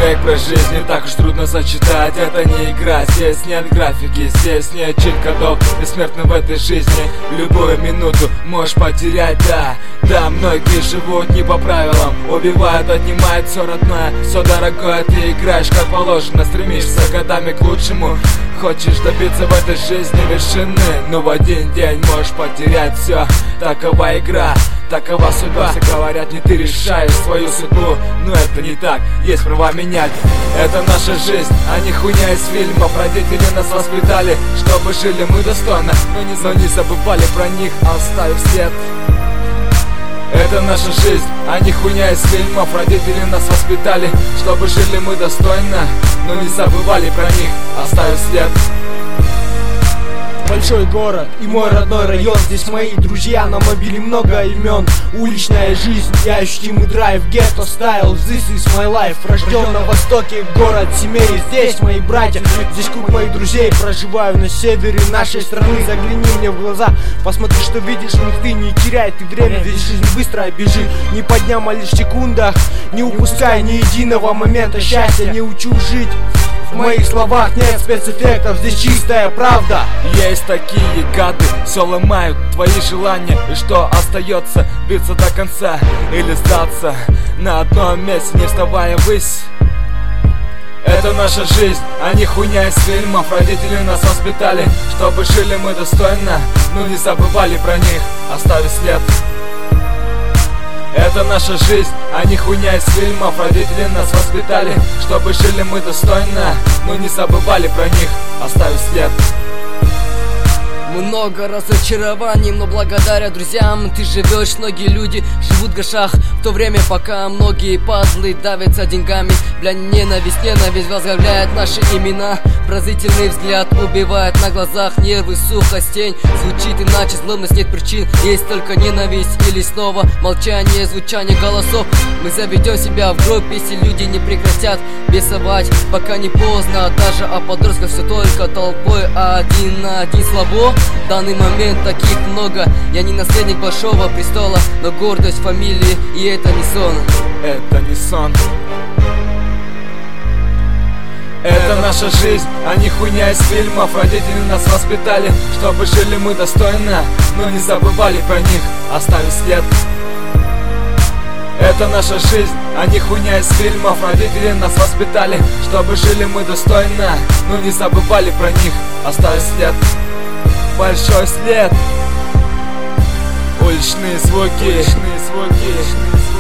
проект про жизнь не так уж трудно сочетать. Это не игра, здесь нет графики, здесь нет чит-кодов. Бессмертный в этой жизни, любую минуту можешь потерять, да. Да, многие живут не по правилам, убивают, отнимают все родное, все дорогое. Ты играешь как положено, стремишься годами к лучшему. Хочешь добиться в этой жизни вершины, но в один день можешь потерять все. Такова игра, такова судьба. Все говорят, не ты решаешь свою судьбу, но это не так, есть права менять. Это наша жизнь, а не хуйня из фильмов. Родители нас воспитали, чтобы жили мы достойно, но не забывали про них, оставив след. Это наша жизнь, а не хуйня из фильмов. Родители нас воспитали, чтобы жили мы достойно, но не забывали про них, оставив след. Большой город и мой родной район, здесь мои друзья, на мобиле много имен. Уличная жизнь и ощутимый драйв, гетто стайл, this is my life. Рожден на востоке, город семей, здесь мои братья, здесь круг моих друзей. Проживаю на севере нашей страны, загляни мне в глаза, посмотри, что видишь в них ты. Не теряй ты время, ведь жизнь быстро бежит, не по дням, а лишь в секундах. Не упускай ни единого момента счастья, не учу жить. В моих словах нет спецэффектов, здесь чистая правда. Есть такие гады, все ломают твои желания. И что остается, биться до конца или сдаться на одном месте, не вставая ввысь. Это наша жизнь, а не хуйня из фильмов. Родители нас воспитали, чтобы жили мы достойно, но не забывали про них, оставив след. Это наша жизнь, а не хуйня из фильмов. Родители нас воспитали, чтобы жили мы достойно, но не забывали про них, оставив след. Много разочарований, но благодаря друзьям ты живешь. Многие люди живут в грошах, в то время пока многие пазлы давятся деньгами. Бля, ненависть возглавляет наши имена. Пронзительный взгляд убивает на глазах, нервы, сухость, тень. Звучит иначе, злобность, нет причин, есть только ненависть. Или снова молчание, звучание голосов. Мы заведем себя в группе, если люди не прекратят бесовать, пока не поздно. Даже о подростках все только толпой, а один на один слабо. В данный момент таких много. Я не наследник большого престола, но гордость фамилии, и это не сон. Это не сон. Это наша жизнь, а не хуйня из фильмов. Родители нас воспитали, чтобы жили мы достойно, но не забывали про них, оставив след. Это наша жизнь, а не хуйня из фильмов. Родители нас воспитали, чтобы жили мы достойно, но не забывали про них, оставив след. Большой след. Уличные звуки.